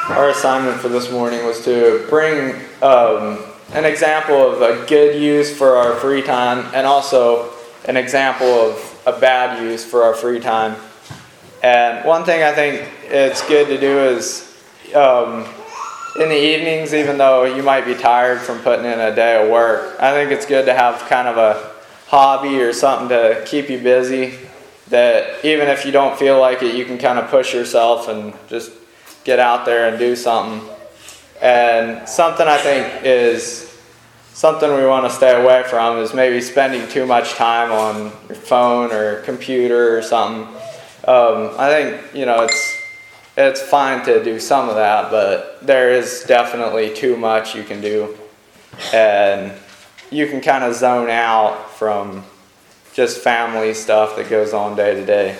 our assignment for this morning was to bring an example of a good use for our free time and also an example of a bad use for our free time. And one thing I think it's good to do is in the evenings, even though you might be tired from putting in a day of work, I think it's good to have kind of a hobby or something to keep you busy, that even if you don't feel like it, you can kind of push yourself and just get out there and do something. And something I think is something we want to stay away from is maybe spending too much time on your phone or computer or something. I think, it's fine to do some of that, but there is definitely too much you can do. And you can kind of zone out from just family stuff that goes on day to day.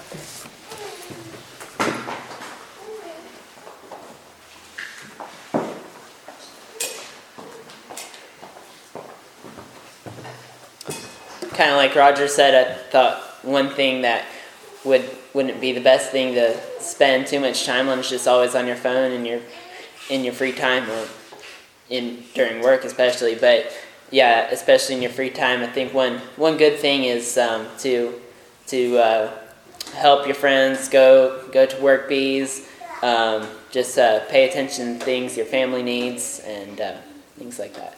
Kind of like Roger said, I thought one thing that wouldn't be the best thing to spend too much time on is just always on your phone and in your free time, or during work especially. But yeah, especially in your free time, I think one good thing is to help your friends, go to work bees, just pay attention to things your family needs and things like that.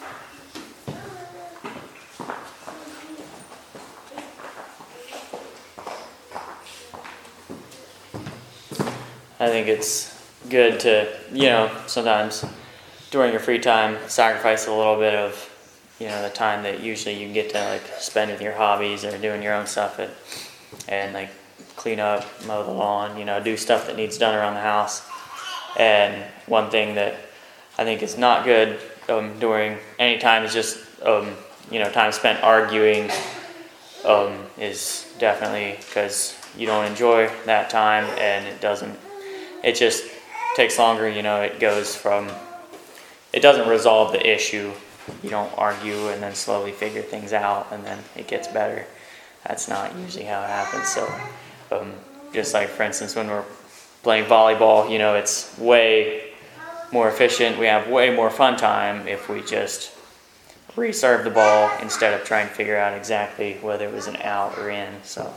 I think it's good to, sometimes during your free time, sacrifice a little bit of, the time that usually you get to, spend with your hobbies or doing your own stuff and clean up, mow the lawn, do stuff that needs done around the house. And one thing that I think is not good during any time is just, time spent arguing is definitely because you don't enjoy that time, and it just takes longer, it doesn't resolve the issue. You don't argue and then slowly figure things out and then it gets better. That's not usually how it happens. So just like, for instance, when we're playing volleyball, it's way more efficient. We have way more fun time if we just reserve the ball instead of trying to figure out exactly whether it was an out or in. So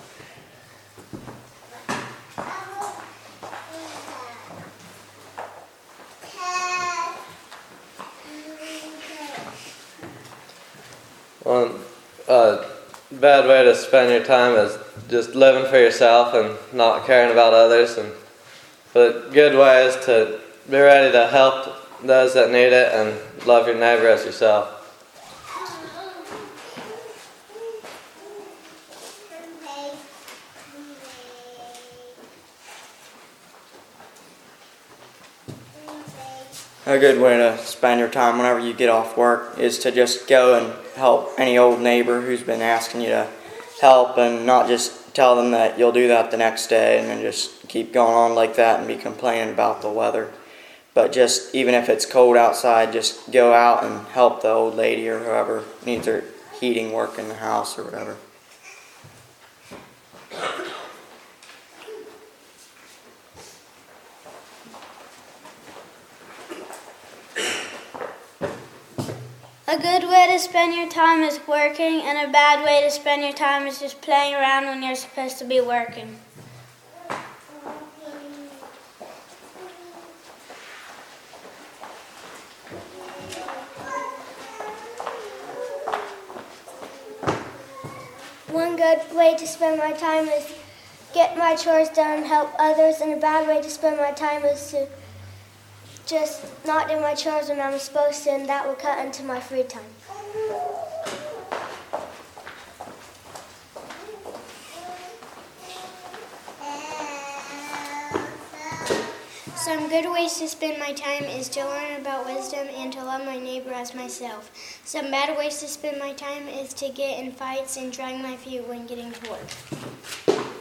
One bad way to spend your time is just living for yourself and not caring about others. But a good way is to be ready to help those that need it and love your neighbor as yourself. A good way to spend your time whenever you get off work is to just go and help any old neighbor who's been asking you to help, and not just tell them that you'll do that the next day and then just keep going on like that and be complaining about the weather. But just, even if it's cold outside, just go out and help the old lady or whoever needs their heating work in the house or whatever. A good way to spend your time is working, and a bad way to spend your time is just playing around when you're supposed to be working. One good way to spend my time is get my chores done and help others, and a bad way to spend my time is to just not do my chores when I'm supposed to, and that will cut into my free time. Some good ways to spend my time is to learn about wisdom and to love my neighbor as myself. Some bad ways to spend my time is to get in fights and drag my feet when getting to work.